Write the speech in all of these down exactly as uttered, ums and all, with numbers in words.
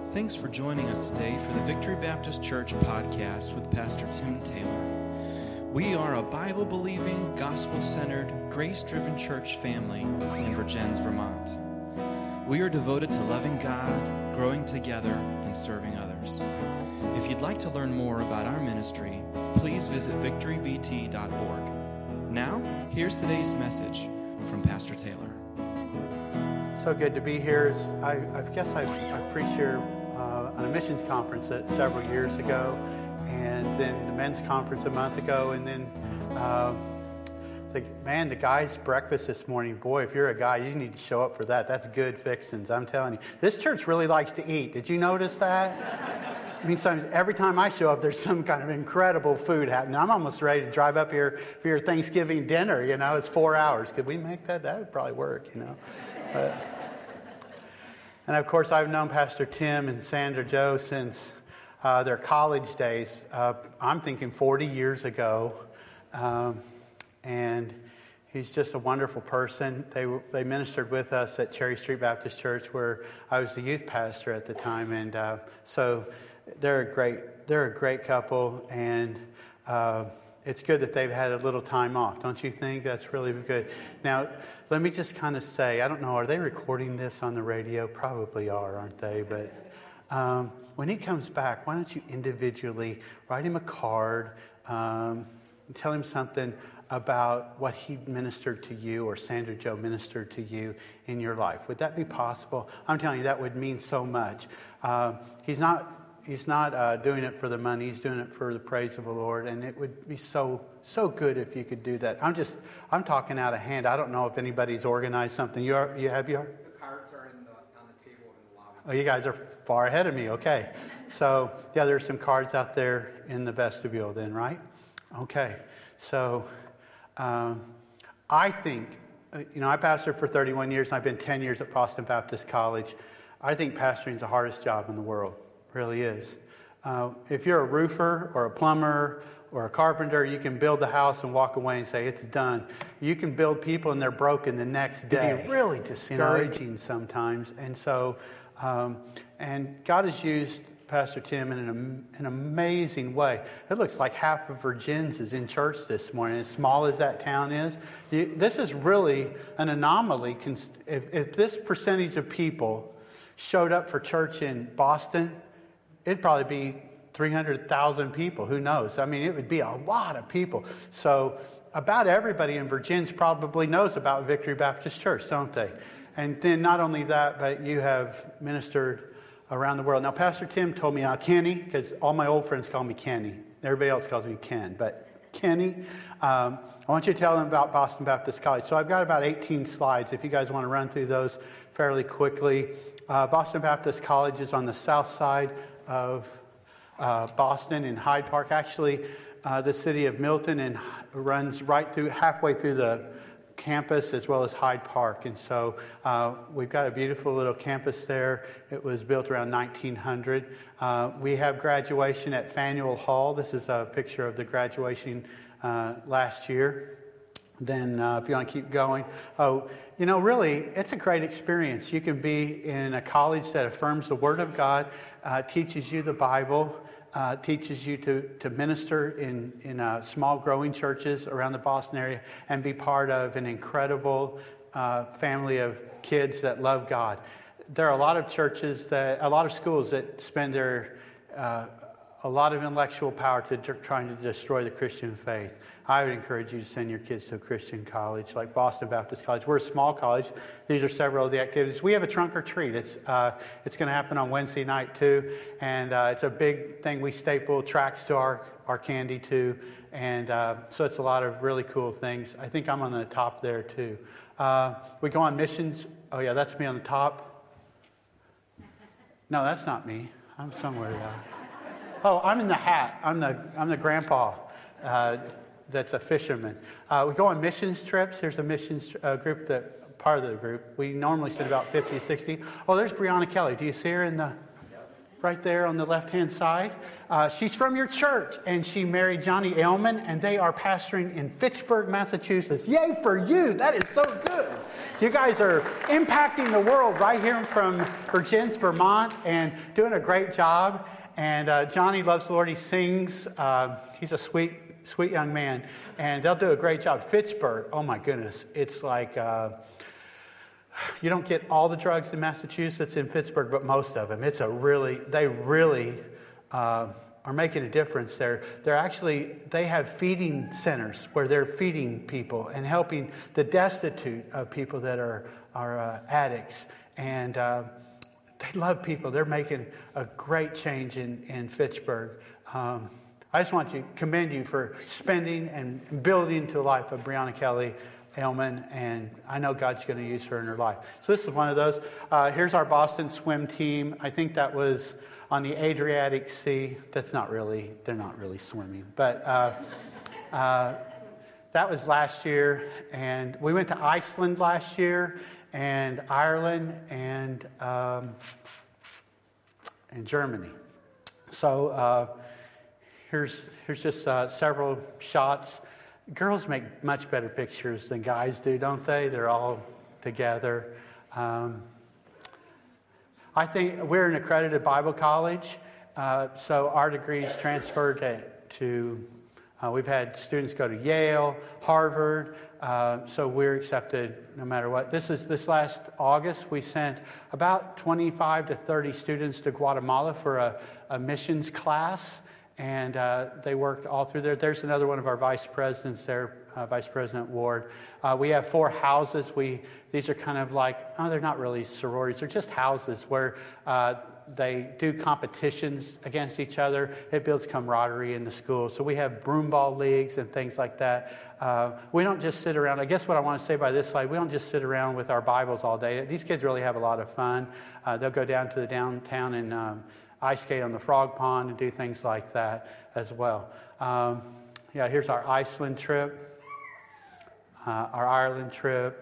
Thanks for joining us today for the Victory Baptist Church podcast with Pastor Tim Taylor. We are a Bible-believing, gospel-centered, grace-driven church family in Vergennes, Vermont. We are devoted to loving God, growing together, and serving others. If you'd like to learn more about our ministry, please visit victory v t dot org. Now, here's today's message from Pastor Taylor. So good to be here. I, I guess I, I preached here uh, on a missions conference that several years ago, and then the men's conference a month ago, and then uh, the, man, the guys' breakfast this morning, boy, if you're a guy, you need to show up for that. That's good fixings, I'm telling you. This church really likes to eat. Did you notice that? I mean, sometimes every time I show up, there's some kind of incredible food happening. I'm almost ready to drive up here for your Thanksgiving dinner. You know, it's four hours. Could we make that? That would probably work, you know. But, and of course, I've known Pastor Tim and Sandra Joe since uh, their college days. Uh, I'm thinking forty years ago. Um, and he's just a wonderful person. They they ministered with us at Cherry Street Baptist Church, where I was the youth pastor at the time. And uh, so they're a great they're a great couple, and uh, it's good that they've had a little time off. Don't you think? That's really good. Now, let me just kind of say, I don't know, are they recording this on the radio? Probably are, aren't they? But um, when he comes back, why don't you individually write him a card, um, and tell him something about what he ministered to you or Sandra Joe ministered to you in your life. Would that be possible? I'm telling you, that would mean so much. Uh, he's not he's not uh, doing it for the money. He's doing it for the praise of the Lord, and it would be so so good if you could do that. I'm just I'm talking out of hand. I don't know if anybody's organized something. You are, you have your the cards are in the, on the table in the lobby. Oh, you guys are far ahead of me. Okay, so yeah, there's some cards out there in the vestibule. Then, right? Okay, so. Um, I think, you know, I pastored for thirty-one years, and I've been ten years at Boston Baptist College. I think pastoring is the hardest job in the world. It really is. Uh, if you're a roofer or a plumber or a carpenter, you can build the house and walk away and say, it's done. You can build people and they're broken the next day. It'd be really discouraging sometimes. And so, um, and God has used Pastor Tim in an, an amazing way. It looks like half of Vergennes is in church this morning, as small as that town is. You, this is really an anomaly. If, if this percentage of people showed up for church in Boston, it'd probably be three hundred thousand people. Who knows? I mean, it would be a lot of people. So about everybody in Vergennes probably knows about Victory Baptist Church, don't they? And then not only that, but you have ministered around the world. Now, Pastor Tim told me, uh, Kenny, because all my old friends call me Kenny. Everybody else calls me Ken, but Kenny, um, I want you to tell them about Boston Baptist College. So I've got about eighteen slides, if you guys want to run through those fairly quickly. Uh, Boston Baptist College is on the south side of uh, Boston in Hyde Park. Actually, uh, the city of Milton, and runs right through, halfway through the campus as well as Hyde Park. And so uh, we've got a beautiful little campus there. It was built around nineteen hundred. Uh, we have graduation at Faneuil Hall. This is a picture of the graduation uh, last year. Then uh, if you want to keep going, oh, you know, really, it's a great experience. You can be in a college that affirms the Word of God, uh, teaches you the Bible, Uh, teaches you to, to minister in, in uh, small growing churches around the Boston area and be part of an incredible uh, family of kids that love God. There are a lot of churches that, a lot of schools that spend their, uh, a lot of intellectual power to d- trying to destroy the Christian faith. I would encourage you to send your kids to a Christian college like Boston Baptist College. We're a small college. These are several of the activities. We have a trunk or treat. It's uh, it's going to happen on Wednesday night too, and uh, it's a big thing. We staple tracts to our, our candy too, and uh, so it's a lot of really cool things. I think I'm on the top there too. Uh, we go on missions. Oh yeah, that's me on the top. No, that's not me. I'm somewhere else. Oh, I'm in the hat. I'm the I'm the grandpa. Uh, that's a fisherman. Uh, we go on missions trips. There's a missions uh, group that part of the group. We normally sit about fifty, sixty. Oh, there's Brianna Kelly. Do you see her in the? right there on the left-hand side. Uh, she's from your church, and she married Johnny Ailman, and they are pastoring in Fitchburg, Massachusetts. Yay for you! That is so good. You guys are impacting the world right here from Vergennes, Vermont, and doing a great job. And uh, Johnny loves the Lord. He sings. Uh, he's a sweet, sweet young man, and they'll do a great job. Fitchburg, oh my goodness, it's like... Uh, You don't get all the drugs in Massachusetts in Pittsburgh, but most of them. It's a really, they really uh, are making a difference there. They're actually, they have feeding centers where they're feeding people and helping the destitute of people that are, are uh, addicts. And uh, they love people. They're making a great change in, in Fitchburg. Um, I just want to commend you for spending and building into the life of Brianna Kelly Ailman, and I know God's going to use her in her life. So this is one of those. Uh, here's our Boston swim team. I think that was on the Adriatic Sea. That's not really, they're not really swimming. But uh, uh, that was last year, and we went to Iceland last year, and Ireland, and, um, and Germany. So uh, here's, here's just uh, several shots. Girls make much better pictures than guys do, don't they? They're all together. Um, I think we're an accredited Bible college, uh, so our degrees transferred to, to uh, we've had students go to Yale, Harvard, uh, so we're accepted no matter what. This is this last August, we sent about twenty-five to thirty students to Guatemala for a, a missions class. And uh, they worked all through there. There's another one of our vice presidents there, uh, Vice President Ward. Uh, we have four houses. We These are kind of like, oh, they're not really sororities. They're just houses where uh, they do competitions against each other. It builds camaraderie in the school. So we have broomball leagues and things like that. Uh, we don't just sit around. I guess what I want to say by this slide, we don't just sit around with our Bibles all day. These kids really have a lot of fun. Uh, they'll go down to the downtown and um, ice skate on the frog pond and do things like that as well. Um, yeah, here's our Iceland trip, uh, our Ireland trip.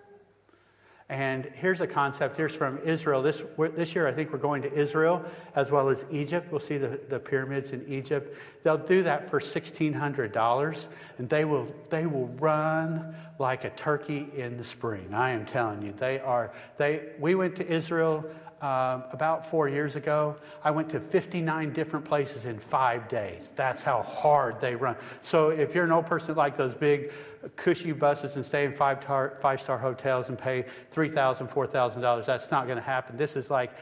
And here's a concept. Here's from Israel. This this year, I think we're going to Israel as well as Egypt. We'll see the, the pyramids in Egypt. They'll do that for sixteen hundred dollars, and they will they will run like a turkey in the spring. I am telling you, they are. They we went to Israel Um, about four years ago. I went to fifty-nine different places in five days. That's how hard they run. So if you're an old person that like those big cushy buses and stay in five-star five-star hotels and pay three thousand dollars, four thousand dollars, that's not going to happen. This is like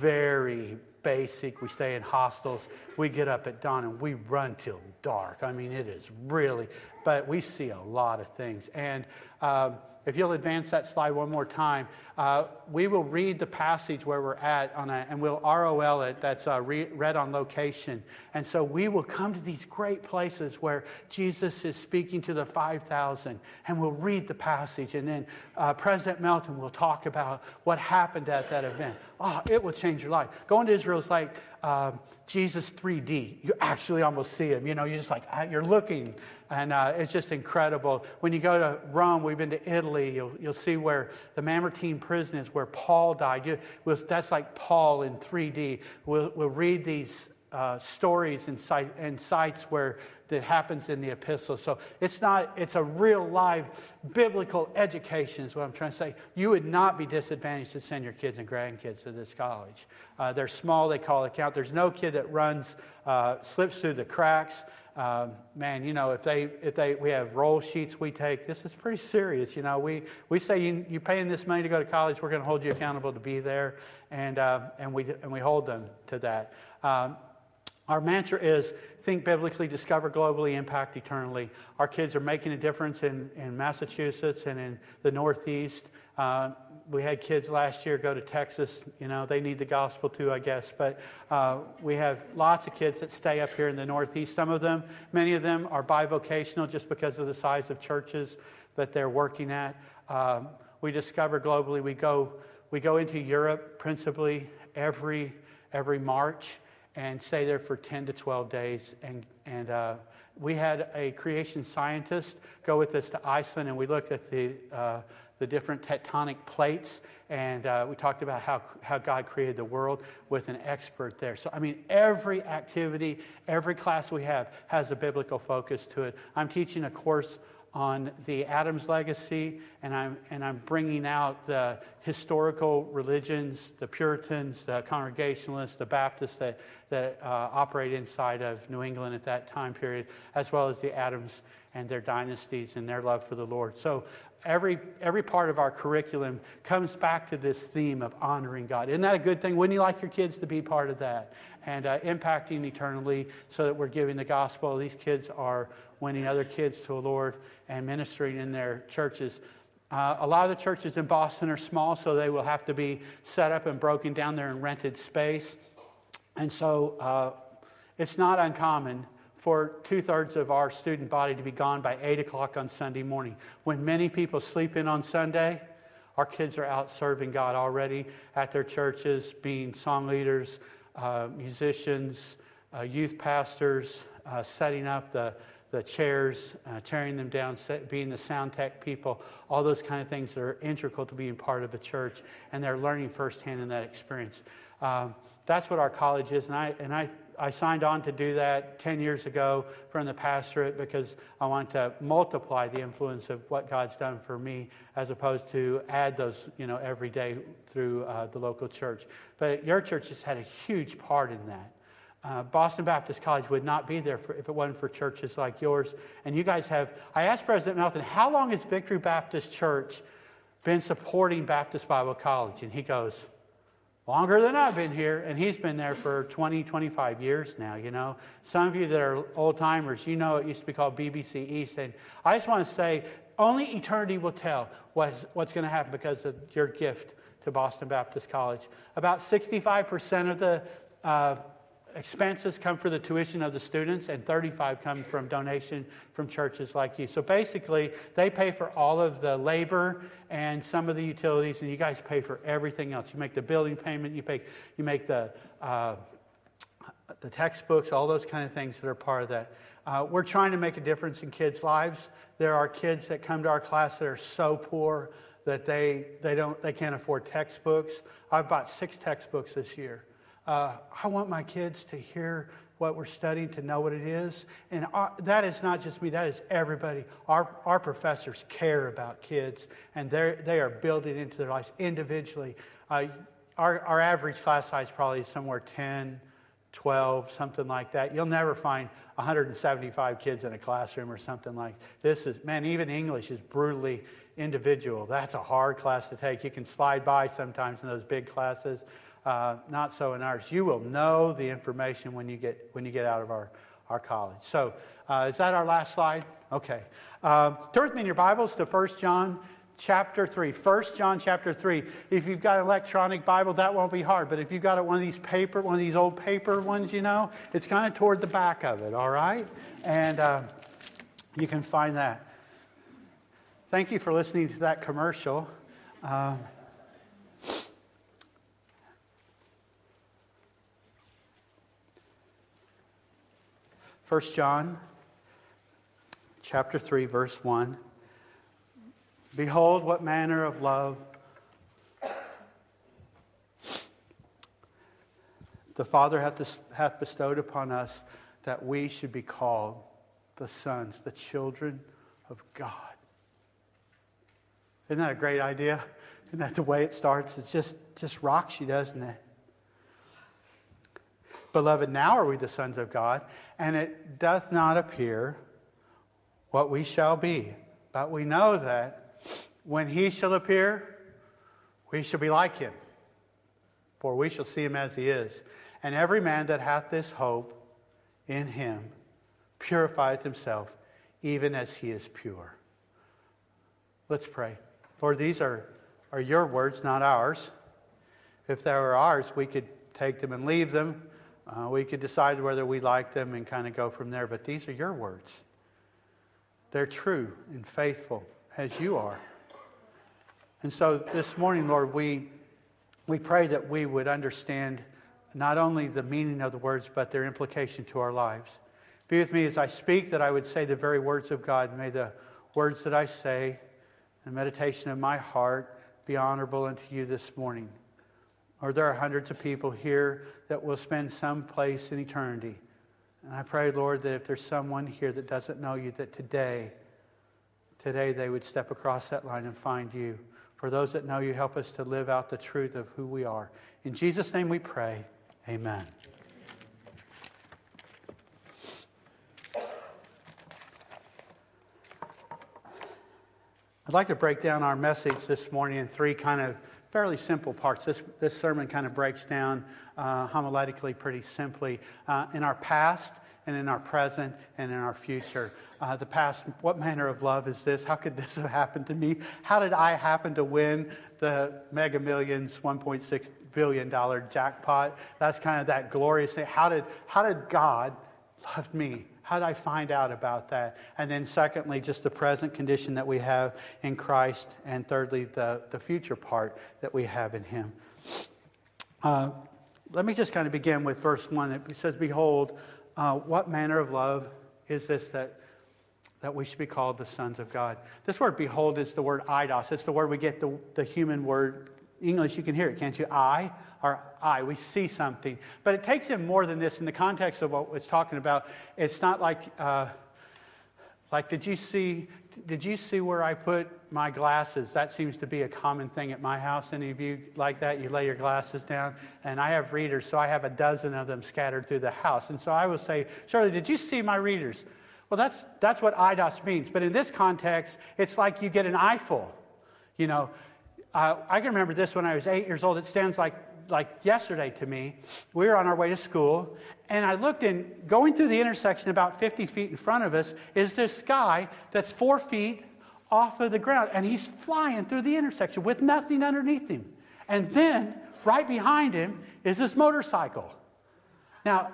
very basic. We stay in hostels. We get up at dawn and we run till dark. I mean, it is really, but we see a lot of things. And um, if you'll advance that slide one more time, uh, we will read the passage where we're at, on a, and we'll R O L it. That's uh, re- read on location. And so we will come to these great places where Jesus is speaking to the five thousand, and we'll read the passage. And then uh, President Melton will talk about what happened at that event. Oh, it will change your life. Going to Israel is like um, Jesus three D. You actually almost see him. You know, you're just like, you're looking. And uh, it's just incredible. When you go to Rome, we've been to Italy, you'll, you'll see where the Mamertine prison is, where Paul died. You, we'll, that's like Paul in three D. We'll, we'll read these uh, stories and, site, and sites where that happens in the epistles. So it's not, it's a real live biblical education is what I'm trying to say. You would not be disadvantaged to send your kids and grandkids to this college. Uh, they're small, they call it count. There's no kid that runs, uh, slips through the cracks. Um, man, you know, if they, if they, we have roll sheets we take, this is pretty serious. You know, we, we say you, you're paying this money to go to college, we're going to hold you accountable to be there, and, uh, and we, and we hold them to that. Um, Our mantra is think biblically, discover globally, impact eternally. Our kids are making a difference in, in Massachusetts and in the Northeast. Uh, we had kids last year go to Texas. You know, they need the gospel too, I guess. But uh, we have lots of kids that stay up here in the Northeast. Some of them, many of them are bivocational just because of the size of churches that they're working at. Um, we discover globally. We go we go into Europe principally every every March and stay there for ten to twelve days. And, and uh, we had a creation scientist go with us to Iceland, and we looked at the uh, the different tectonic plates, and uh, we talked about how, how God created the world with an expert there. So, I mean, every activity, every class we have has a biblical focus to it. I'm teaching a course on the Adams legacy, and I'm and I'm bringing out the historical religions, the Puritans, the Congregationalists, the Baptists that that uh, operate inside of New England at that time period, as well as the Adams and their dynasties and their love for the Lord. So every every part of our curriculum comes back to this theme of honoring God. Isn't that a good thing? Wouldn't you like your kids to be part of that? And uh, impacting eternally, so that we're giving the gospel. These kids are winning other kids to the Lord and ministering in their churches. Uh, a lot of the churches in Boston are small, so they will have to be set up and broken down there in rented space. And so uh, it's not uncommon for two-thirds of our student body to be gone by eight o'clock on Sunday morning. When many people sleep in on Sunday, our kids are out serving God already at their churches, being song leaders, uh, musicians, uh, youth pastors, uh, setting up the the chairs, uh, tearing them down, set, being the sound tech people, all those kind of things that are integral to being part of a church, and they're learning firsthand in that experience. Um, that's what our college is, and I and I, I signed on to do that ten years ago from the pastorate because I want to multiply the influence of what God's done for me as opposed to add those, you know, every day through uh, the local church. But your church has had a huge part in that. Uh, Boston Baptist College would not be there for, if it wasn't for churches like yours. And you guys have, I asked President Melton, how long has Victory Baptist Church been supporting Baptist Bible College? And he goes, longer than I've been here. And he's been there for twenty, twenty-five years now, you know. Some of you that are old timers, you know it used to be called B B C East. And I just want to say, only eternity will tell what's, what's going to happen because of your gift to Boston Baptist College. About sixty-five percent of the uh, expenses come for the tuition of the students, and thirty-five come from donation from churches like you. So basically, they pay for all of the labor and some of the utilities, and you guys pay for everything else. You make the building payment, you pay, you make the uh, the textbooks, all those kind of things that are part of that. Uh, we're trying to make a difference in kids' lives. There are kids that come to our class that are so poor that they they don't they can't afford textbooks. I've bought six textbooks this year. Uh, I want my kids to hear what we're studying, to know what it is. And our, that is not just me, that is everybody. Our our professors care about kids, and they they are building into their lives individually. Uh, our, our average class size probably is somewhere ten, twelve, something like that. You'll never find one hundred seventy-five kids in a classroom or something like this. Is man, even English is brutally individual. That's a hard class to take. You can slide by sometimes in those big classes. Uh, not so in ours. You will know the information when you get when you get out of our, our college. So uh, is that our last slide? Okay. Um, turn with me in your Bibles to First John chapter three. First John chapter three. If you've got an electronic Bible, that won't be hard. But if you've got one of these paper, one of these old paper ones, you know, it's kind of toward the back of it, all right? And uh, you can find that. Thank you for listening to that commercial. Um, First John chapter three, verse one. Behold, what manner of love the Father hath, hath bestowed upon us, that we should be called the sons, the children of God. Isn't that a great idea? Isn't that the way it starts? It just, just rocks you, doesn't it? Beloved, now are we the sons of God, and it doth not appear what we shall be. But we know that when he shall appear, we shall be like him, for we shall see him as he is. And every man that hath this hope in him purifieth himself, even as he is pure. Let's pray. Lord, these are, are your words, not ours. If they were ours, we could take them and leave them. Uh, we could decide whether we like them and kind of go from there. But these are your words. They're true and faithful as you are. And so this morning, Lord, we we pray that we would understand not only the meaning of the words, but their implication to our lives. Be with me as I speak, that I would say the very words of God. May the words that I say the meditation of my heart be honorable unto you this morning. Or there are hundreds of people here that will spend some place in eternity. And I pray, Lord, that if there's someone here that doesn't know you, that today, today they would step across that line and find you. For those that know you, help us to live out the truth of who we are. In Jesus' name we pray. Amen. I'd like to break down our message this morning in three kind of fairly simple parts. This, this sermon kind of breaks down uh, homiletically pretty simply uh, in our past and in our present and in our future. Uh, the past, what manner of love is this? How could this have happened to me? How did I happen to win the Mega Millions one point six billion dollars jackpot? That's kind of that glorious thing. How did, how did God love me? How did I find out about that? And then secondly, just the present condition that we have in Christ. And thirdly, the, the future part that we have in Him. Uh, let me just kind of begin with verse one. It says, behold, uh, what manner of love is this that, that we should be called the sons of God? This word behold is the word eidos. It's the word we get the, the human word. English, you can hear it, can't you? I, or I, we see something. But it takes in more than this in the context of what it's talking about. It's not like, uh, like did you see, did you see where I put my glasses? That seems to be a common thing at my house. Any of you like that? You lay your glasses down. And I have readers, so I have a dozen of them scattered through the house. And so I will say, Shirley, did you see my readers? Well, that's, that's what eidos means. But in this context, it's like you get an eyeful, you know. Uh, I can remember this when I was eight years old. It stands like, like yesterday to me. We were on our way to school, and I looked in, going through the intersection about fifty feet in front of us is this guy that's four feet off of the ground, and he's flying through the intersection with nothing underneath him. And then, right behind him, is this motorcycle. Now,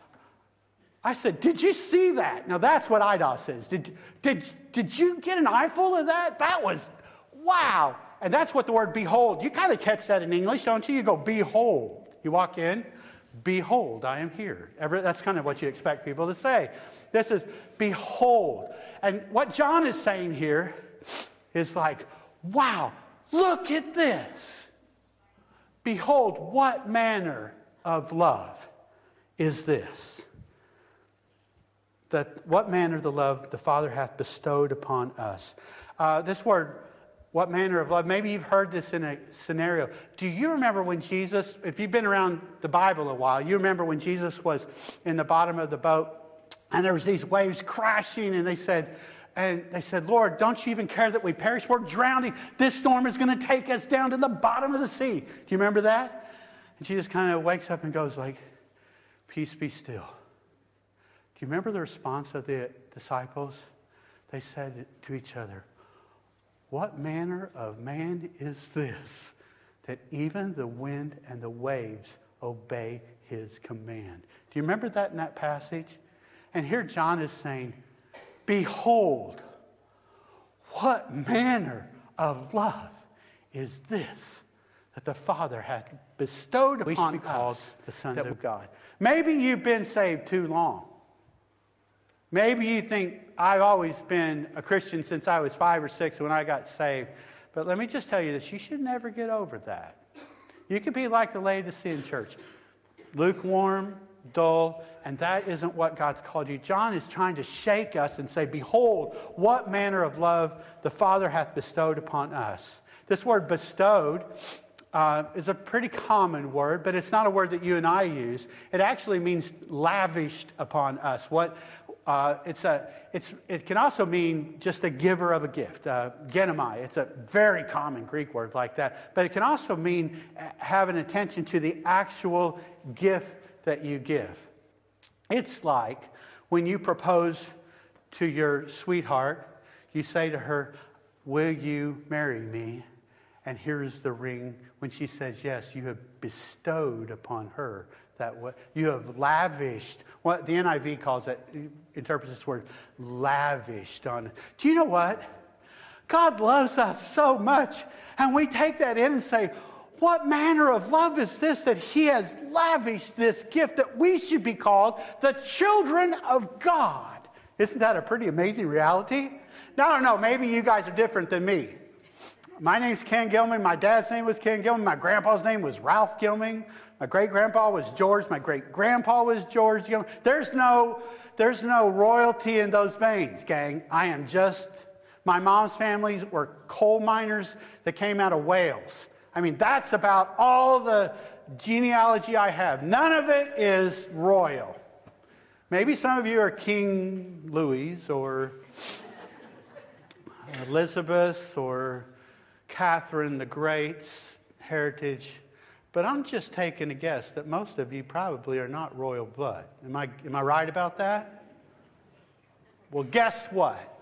I said, did you see that? Now, that's what eidos is. Did, did, did you get an eyeful of that? That was, wow. And that's what the word behold, you kind of catch that in English, don't you? You go, behold. You walk in, behold, I am here. Every, that's kind of what you expect people to say. This is behold. And what John is saying here is like, wow, look at this. Behold, what manner of love is this? That what manner of the love the Father hath bestowed upon us. Uh, this word, what manner of love? Maybe you've heard this in a scenario. Do you remember when Jesus, if you've been around the Bible a while, you remember when Jesus was in the bottom of the boat and there was these waves crashing and they said, and they said, Lord, don't you even care that we perish? We're drowning. This storm is going to take us down to the bottom of the sea. Do you remember that? And Jesus kind of wakes up and goes like, peace be still. Do you remember the response of the disciples? They said to each other, what manner of man is this, that even the wind and the waves obey his command? Do you remember that in that passage? And here John is saying, behold, what manner of love is this, that the Father hath bestowed upon us. We should be called the sons of God. Maybe you've been saved too long. Maybe you think, I've always been a Christian since I was five or six when I got saved. But let me just tell you this, you should never get over that. You could be like the Laodicean church, lukewarm, dull, and that isn't what God's called you. John is trying to shake us and say, behold, what manner of love the Father hath bestowed upon us. This word bestowed uh, is a pretty common word, but it's not a word that you and I use. It actually means lavished upon us. What Uh, it's a, it's, it can also mean just a giver of a gift, uh, genomai. It's a very common Greek word like that. But it can also mean having attention to the actual gift that you give. It's like when you propose to your sweetheart, you say to her, will you marry me? And here's the ring. When she says yes, you have bestowed upon her that what you have lavished. What the N I V calls it, interprets this word, lavished on. Do you know what? God loves us so much, and we take that in and say, what manner of love is this that He has lavished this gift that we should be called the children of God? Isn't that a pretty amazing reality? Now, I don't know, maybe you guys are different than me. My name's Ken Gilman. My dad's name was Ken Gilman. My grandpa's name was Ralph Gilman. My great-grandpa was George. My great-grandpa was George Gilman. There's no, there's no royalty in those veins, gang. I am just, my mom's families were coal miners that came out of Wales. I mean, that's about all the genealogy I have. None of it is royal. Maybe some of you are King Louis or Elizabeth or Catherine the Great's heritage, but I'm just taking a guess that most of you probably are not royal blood. Am I, am I right about that? Well, guess what?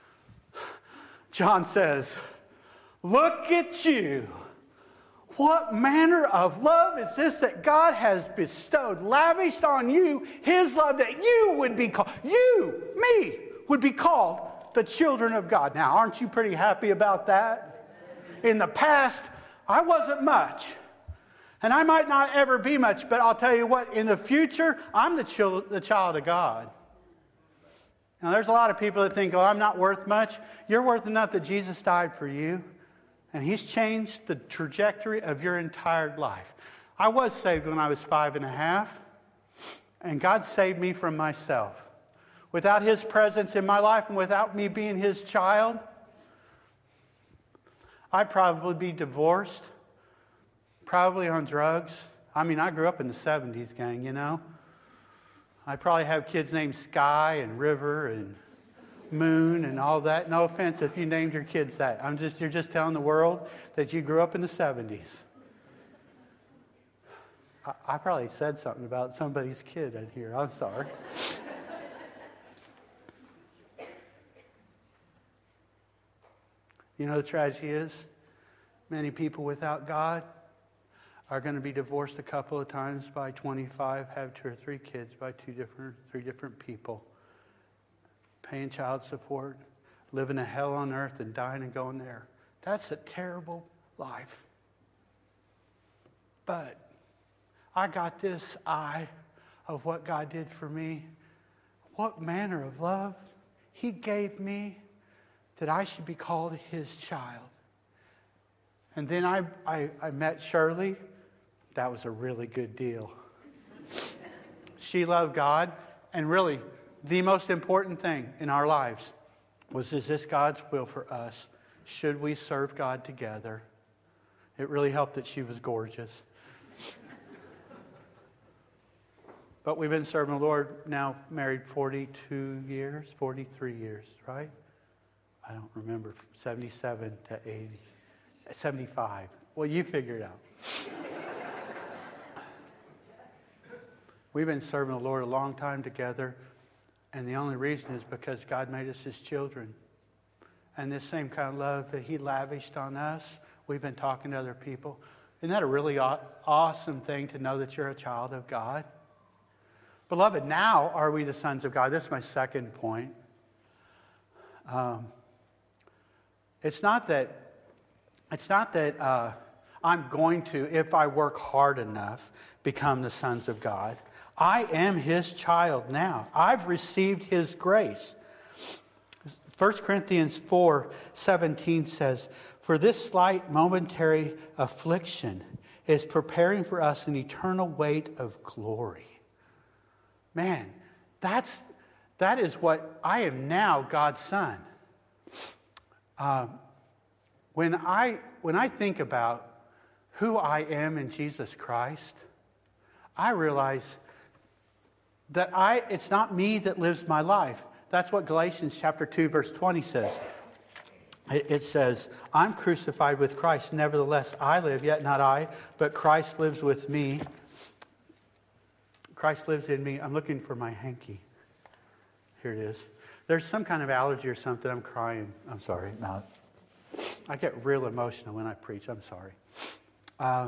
John says, look at you. What manner of love is this that God has bestowed, lavished on you, his love, that you would be called, you, me, would be called the children of God. Now, aren't you pretty happy about that? In the past, I wasn't much. And I might not ever be much, but I'll tell you what, in the future, I'm the child, the child of God. Now, there's a lot of people that think, oh, I'm not worth much. You're worth enough that Jesus died for you. And he's changed the trajectory of your entire life. I was saved when I was five and a half. And God saved me from myself. Without his presence in my life and without me being his child, I'd probably be divorced, probably on drugs. I mean, I grew up in the seventies, gang, you know. I'd probably have kids named Sky and River and Moon and all that. No offense if you named your kids that. I'm just, you're just telling the world that you grew up in the seventies. I, I probably said something about somebody's kid in here. I'm sorry. You know, the tragedy is many people without God are going to be divorced a couple of times by twenty-five, have two or three kids by two different, three different people, paying child support, living a hell on earth and dying and going there. That's a terrible life. But I got this eye of what God did for me. What manner of love he gave me that I should be called his child. And then I, I, I met Shirley. That was a really good deal. She loved God. And really, the most important thing in our lives was, is this God's will for us? Should we serve God together? It really helped that she was gorgeous. But we've been serving the Lord now, married forty-two years, forty-three years, right? I don't remember, seventy-seven to eighty, seventy-five. Well, you figure it out. We've been serving the Lord a long time together, and the only reason is because God made us his children. And this same kind of love that he lavished on us, we've been talking to other people. Isn't that a really aw- awesome thing to know that you're a child of God? Beloved, now are we the sons of God? This is my second point. Um, it's not that, it's not that uh, I'm going to, if I work hard enough, become the sons of God. I am his child now. I've received his grace. First Corinthians four seventeen says, for this slight momentary affliction is preparing for us an eternal weight of glory. Man, that's, that is what I am now, God's son. Uh, when I when I think about who I am in Jesus Christ, I realize that I it's not me that lives my life. That's what Galatians chapter two, verse twenty says. It, it says, I'm crucified with Christ, nevertheless I live, yet not I, but Christ lives with me. Christ lives in me. I'm looking for my hanky. Here it is. There's some kind of allergy or something. I'm crying. I'm sorry. No, I get real emotional when I preach. I'm sorry. Uh,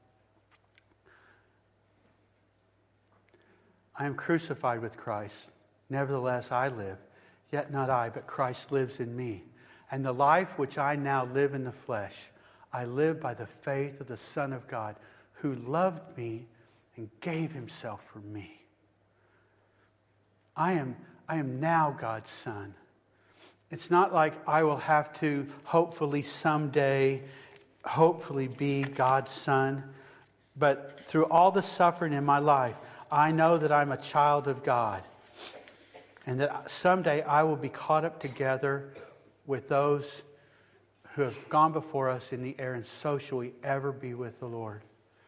I am crucified with Christ. Nevertheless, I live. Yet not I, but Christ lives in me. And the life which I now live in the flesh, I live by the faith of the Son of God, who loved me and gave himself for me. I am, I am now God's son. It's not like I will have to hopefully someday, hopefully be God's son. But through all the suffering in my life, I know that I'm a child of God. And that someday I will be caught up together with those who have gone before us in the air, and so shall we ever be with the Lord.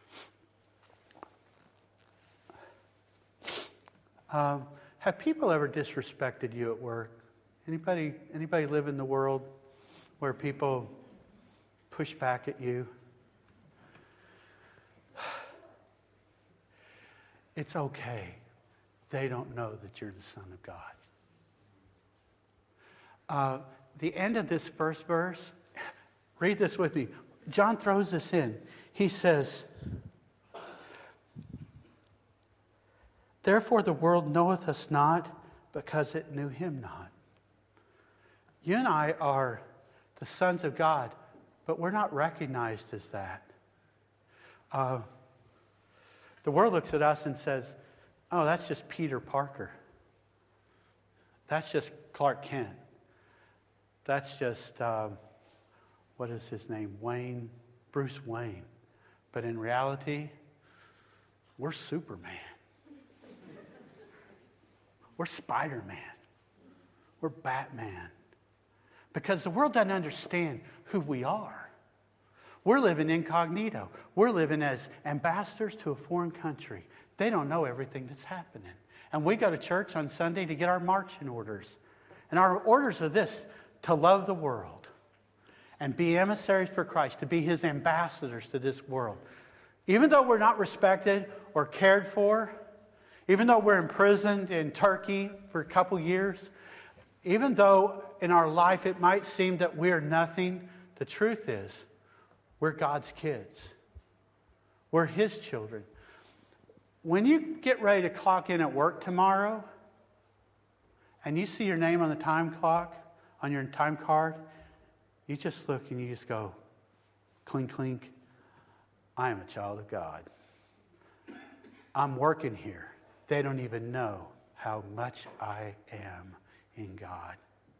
Um, have people ever disrespected you at work? Anybody, anybody live in the world where people push back at you? It's okay. They don't know that you're the Son of God. Uh, the end of this first verse, read this with me. John throws this in. He says, therefore the world knoweth us not, because it knew him not. You and I are the sons of God, but we're not recognized as that. Uh, the world looks at us and says, oh, that's just Peter Parker. That's just Clark Kent. That's just, um, what is his name? Wayne, Bruce Wayne. But in reality, we're Superman. We're Spider-Man. We're Batman. Because the world doesn't understand who we are. We're living incognito. We're living as ambassadors to a foreign country. They don't know everything that's happening. And we go to church on Sunday to get our marching orders. And our orders are this: to love the world and be emissaries for Christ, to be his ambassadors to this world. Even though we're not respected or cared for, even though we're imprisoned in Turkey for a couple years, even though in our life it might seem that we're nothing, the truth is we're God's kids. We're his children. When you get ready to clock in at work tomorrow and you see your name on the time clock, on your time card, you just look and you just go, clink, clink, I am a child of God. I'm working here. They don't even know how much I am in God.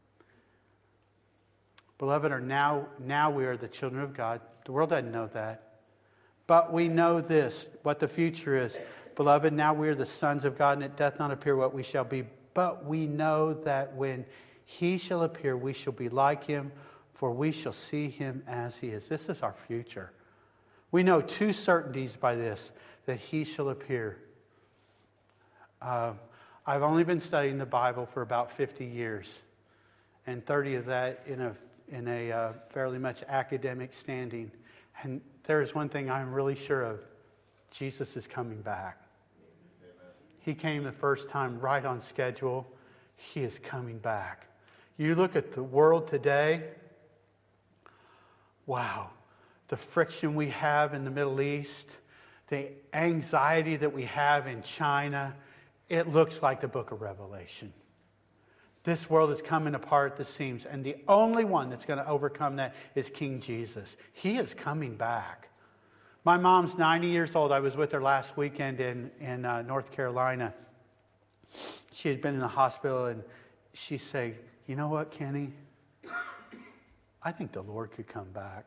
Beloved, are now, now we are the children of God. The world doesn't know that. But we know this, what the future is. Beloved, now we are the sons of God, and it doth not appear what we shall be. But we know that when he shall appear, we shall be like him, for we shall see him as he is. This is our future. We know two certainties by this, that he shall appear. Uh, I've only been studying the Bible for about fifty years, and thirty of that in a in a uh, fairly much academic standing. And there is one thing I'm really sure of. Jesus is coming back. Amen. He came the first time right on schedule. He is coming back. You look at the world today, wow, the friction we have in the Middle East, the anxiety that we have in China, it looks like the book of Revelation. This world is coming apart at the seams, and the only one that's going to overcome that is King Jesus. He is coming back. My mom's ninety years old. I was with her last weekend in, in uh, North Carolina. She had been in the hospital, and she said, you know what, Kenny? I think the Lord could come back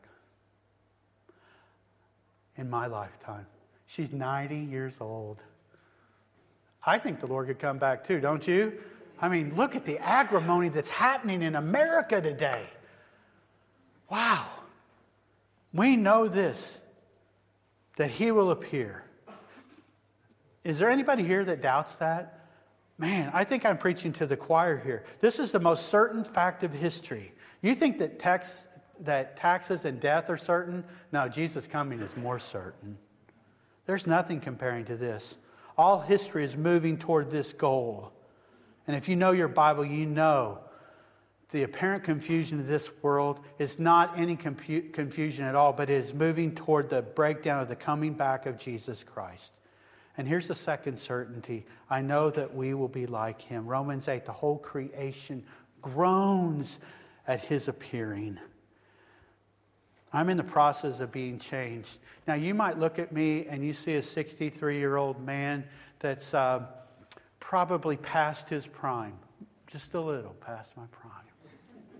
in my lifetime. She's ninety years old. I think the Lord could come back too, don't you? I mean, look at the agrimony that's happening in America today. Wow. We know this, that he will appear. Is there anybody here that doubts that? Man, I think I'm preaching to the choir here. This is the most certain fact of history. You think that tax, that taxes and death are certain? No, Jesus' coming is more certain. There's nothing comparing to this. All history is moving toward this goal. And if you know your Bible, you know the apparent confusion of this world is not any compu- confusion at all, but it is moving toward the breakdown of the coming back of Jesus Christ. And here's the second certainty. I know that we will be like him. Romans eight, the whole creation groans at his appearing. I'm in the process of being changed. Now, you might look at me and you see a sixty-three-year-old man that's uh, probably past his prime. Just a little past my prime.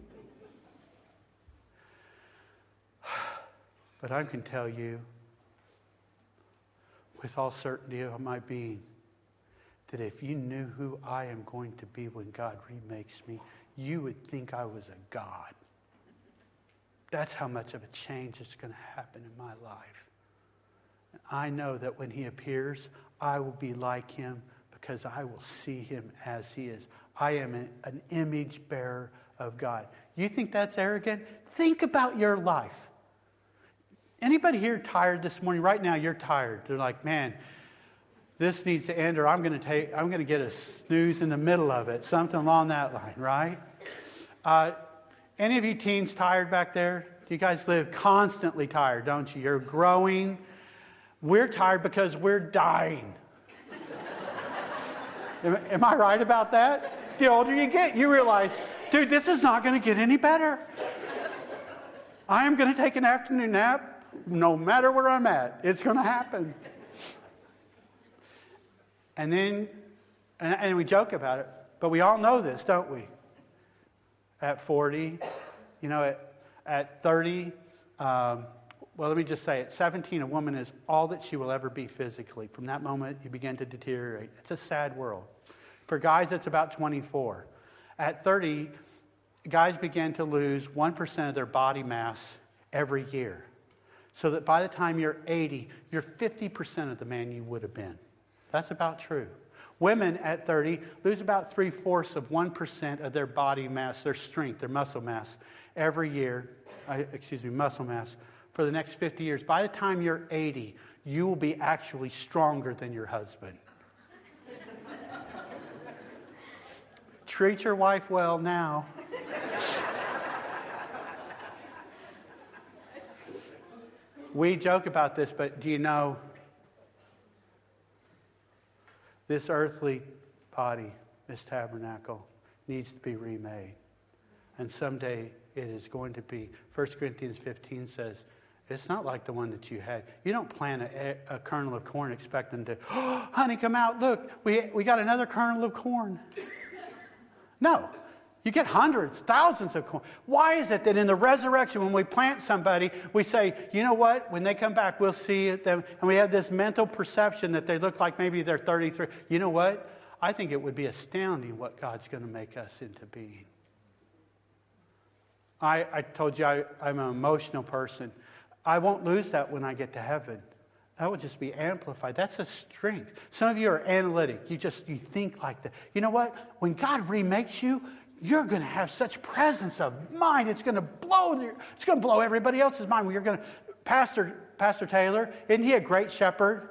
But I can tell you with all certainty of my being that if you knew who I am going to be when God remakes me, you would think I was a God. That's how much of a change is going to happen in my life. I know that when he appears, I will be like him because I will see him as he is. I am an, an image bearer of God. You think that's arrogant? Think about your life. Anybody here tired this morning? Right now, you're tired. They're like, man, this needs to end, or I'm going to take. I'm going to get a snooze in the middle of it. Something along that line, right? Uh, any of you teens tired back there? You guys live constantly tired, don't you? You're growing. We're tired because we're dying. am, am I right about that? The older you get, you realize, dude, this is not going to get any better. I am going to take an afternoon nap. No matter where I'm at, it's going to happen. And then, and, and we joke about it, but we all know this, don't we? At forty, you know, at, at thirty, um, well, let me just say, at seventeen, a woman is all that she will ever be physically. From that moment, you begin to deteriorate. It's a sad world. For guys, it's about twenty-four. At thirty, guys begin to lose one percent of their body mass every year. So that by the time you're eighty, you're fifty percent of the man you would have been. That's about true. Women at thirty lose about three-fourths of one percent of their body mass, their strength, their muscle mass, every year, uh, excuse me, muscle mass, for the next fifty years. By the time you're eighty, you will be actually stronger than your husband. Treat your wife well now. We joke about this, but do you know this earthly body, this tabernacle, needs to be remade. And someday it is going to be. First Corinthians fifteen says, it's not like the one that you had. You don't plant a, a kernel of corn expecting to, oh, honey, come out, look, we, we got another kernel of corn. No. You get hundreds, thousands of corn. Why is it that in the resurrection, when we plant somebody, we say, you know what? When they come back, we'll see them. And we have this mental perception that they look like maybe they're thirty-three. You know what? I think it would be astounding what God's going to make us into being. I, I told you I, I'm an emotional person. I won't lose that when I get to heaven. That would just be amplified. That's a strength. Some of you are analytic. You just you think like that. You know what? When God remakes you, you're going to have such presence of mind. It's going to blow. Their, it's going to blow everybody else's mind. You're going to, Pastor Pastor Taylor, isn't he a great shepherd?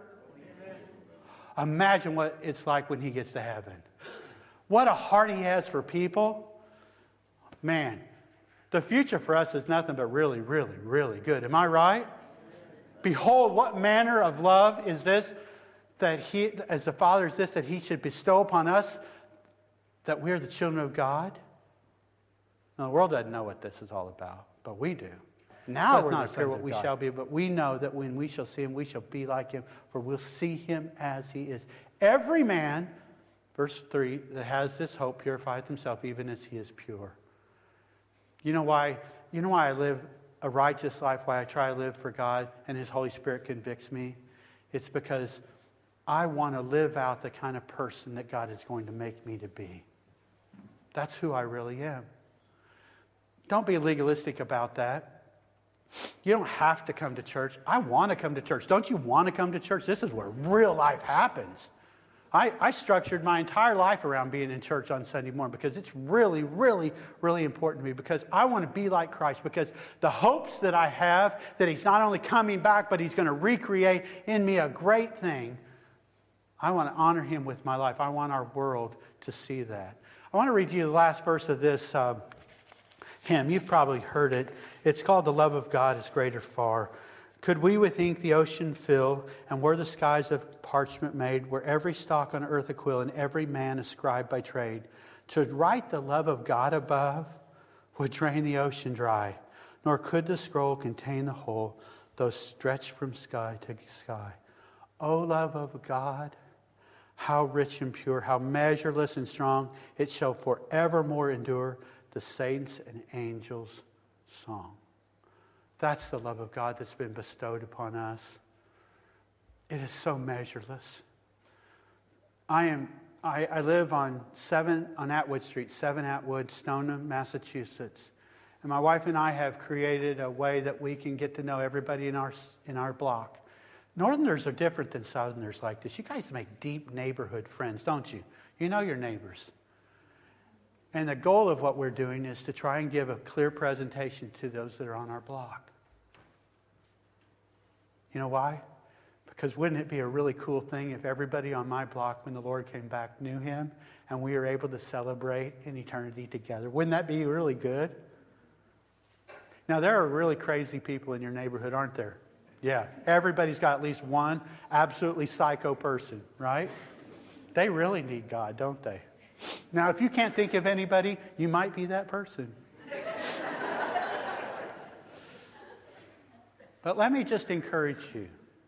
Amen. Imagine what it's like when he gets to heaven. What a heart he has for people. Man, the future for us is nothing but really, really, really good. Am I right? Behold, what manner of love is this that he, as the Father is this, that he should bestow upon us, that we're the children of God? Now, the world doesn't know what this is all about, but we do. Now we're not sure what we shall be, but we know that when we shall see him, we shall be like him, for we'll see him as he is. Every man, verse three, that has this hope purifieth himself, even as he is pure. You know why? You know why I live a righteous life, why I try to live for God and his Holy Spirit convicts me? It's because I want to live out the kind of person that God is going to make me to be. That's who I really am. Don't be legalistic about that. You don't have to come to church. I want to come to church. Don't you want to come to church? This is where real life happens. I, I structured my entire life around being in church on Sunday morning because it's really, really, really important to me, because I want to be like Christ, because the hopes that I have that he's not only coming back, but he's going to recreate in me a great thing. I want to honor him with my life. I want our world to see that. I want to read you the last verse of this uh, hymn. You've probably heard it. It's called "The Love of God is Greater Far." Could we with ink the ocean fill, and were the skies of parchment made, were every stalk on earth a quill, and every man a scribe by trade, to write the love of God above would drain the ocean dry, nor could the scroll contain the whole, though stretched from sky to sky. O love of God, how rich and pure, how measureless and strong, it shall forevermore endure, the saints' and angels' song. That's the love of God that's been bestowed upon us. It is so measureless. I am. I, I live on seven on Atwood Street, seven Atwood, Stoneham, Massachusetts, and my wife and I have created a way that we can get to know everybody in our in our block. Northerners are different than Southerners like this. You guys make deep neighborhood friends, don't you? You know your neighbors. And the goal of what we're doing is to try and give a clear presentation to those that are on our block. You know why? Because wouldn't it be a really cool thing if everybody on my block, when the Lord came back, knew Him, and we were able to celebrate in eternity together? Wouldn't that be really good? Now, there are really crazy people in your neighborhood, aren't there? Yeah. Everybody's got at least one absolutely psycho person, right? They really need God, don't they? Now, if you can't think of anybody, you might be that person. But let me just encourage you.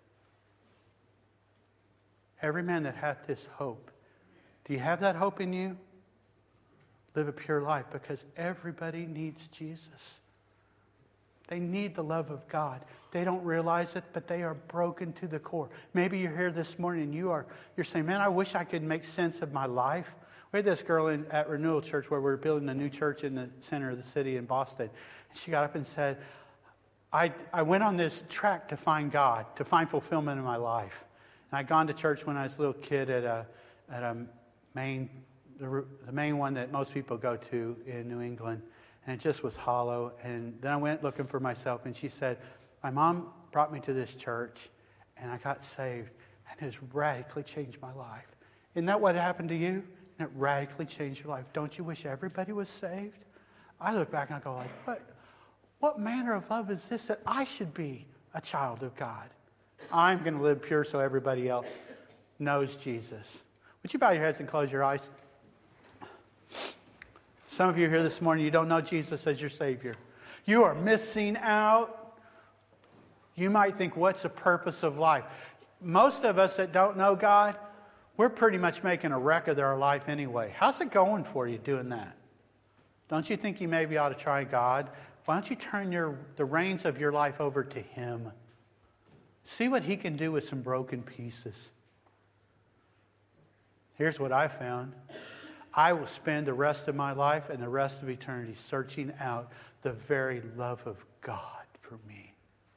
Every man that hath this hope, do you have that hope in you? Live a pure life, because everybody needs Jesus. They need the love of God. They don't realize it, but they are broken to the core. Maybe you're here this morning and you are, you're saying, man, I wish I could make sense of my life. We had this girl in, at Renewal Church where we were building a new church in the center of the city in Boston. And she got up and said, I, I went on this track to find God, to find fulfillment in my life. And I'd gone to church when I was a little kid at a, at a main, the, the main one that most people go to in New England. And it just was hollow. And then I went looking for myself. And she said, my mom brought me to this church, and I got saved. And it has radically changed my life. Isn't that what happened to you? And it radically changed your life. Don't you wish everybody was saved? I look back and I go like, what, what manner of love is this that I should be a child of God? I'm going to live pure so everybody else knows Jesus. Would you bow your heads and close your eyes? Some of you here this morning, you don't know Jesus as your Savior. You are missing out. You might think, what's the purpose of life? Most of us that don't know God, we're pretty much making a wreck of our life anyway. How's it going for you doing that? Don't you think you maybe ought to try God? Why don't you turn your the reins of your life over to Him? See what He can do with some broken pieces. Here's what I found. I will spend the rest of my life and the rest of eternity searching out the very love of God for me.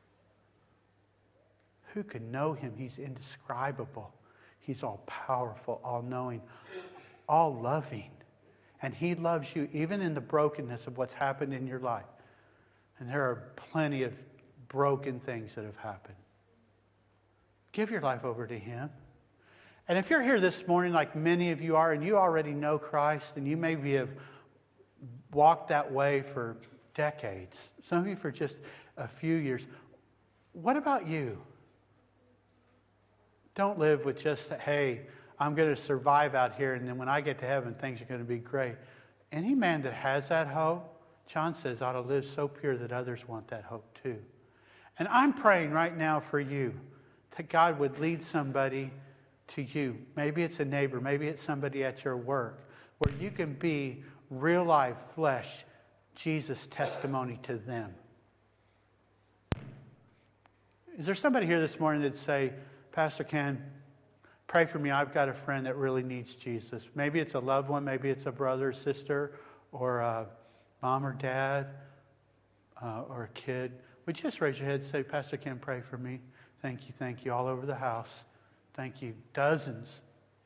Who can know Him? He's indescribable. He's all-powerful, all-knowing, all-loving. And He loves you even in the brokenness of what's happened in your life. And there are plenty of broken things that have happened. Give your life over to Him. And if you're here this morning like many of you are, and you already know Christ, and you maybe have walked that way for decades, some of you for just a few years, what about you? Don't live with just, hey, I'm going to survive out here, and then when I get to heaven, things are going to be great. Any man that has that hope, John says, ought to live so pure that others want that hope too. And I'm praying right now for you that God would lead somebody to you. Maybe it's a neighbor, maybe it's somebody at your work, where you can be real life, flesh, Jesus testimony to them. Is there somebody here this morning that'd say, Pastor Ken, pray for me. I've got a friend that really needs Jesus. Maybe it's a loved one, maybe it's a brother or sister, or a mom or dad, uh, or a kid. Would you just raise your head and say, Pastor Ken, pray for me? Thank you, thank you, all over the house. Thank you. Dozens.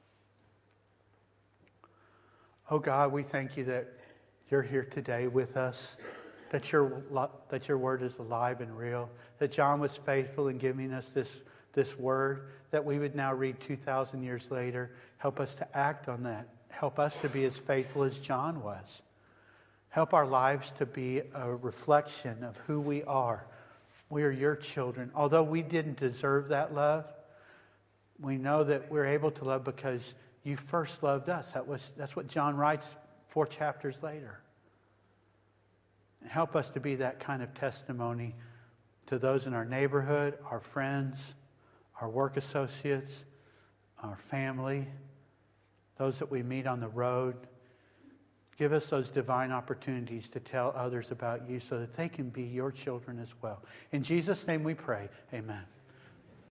Oh God, we thank you that you're here today with us, that your, that your word is alive and real, that John was faithful in giving us this, this word, that we would now read two thousand years later. Help us to act on that. Help us to be as faithful as John was. Help our lives to be a reflection of who we are. We are your children. Although we didn't deserve that love, we know that we're able to love because you first loved us. That was, that's what John writes four chapters later. Help us to be that kind of testimony to those in our neighborhood, our friends, our work associates, our family, those that we meet on the road. Give us those divine opportunities to tell others about you so that they can be your children as well. In Jesus' name we pray. Amen.